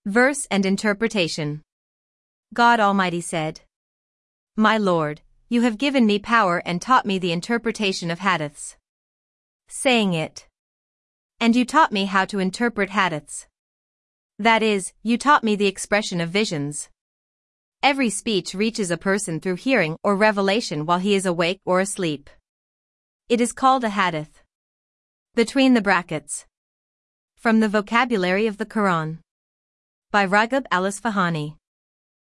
Verse and interpretation. God Almighty said, My Lord, you have given me power and taught me the interpretation of hadiths. Saying it. And you taught me how to interpret hadiths. That is, you taught me the expression of visions. Every speech reaches a person through hearing or revelation while he is awake or asleep. It is called a hadith. Between the brackets. From the Vocabulary of the Quran. By Raghib Al-Isfahani.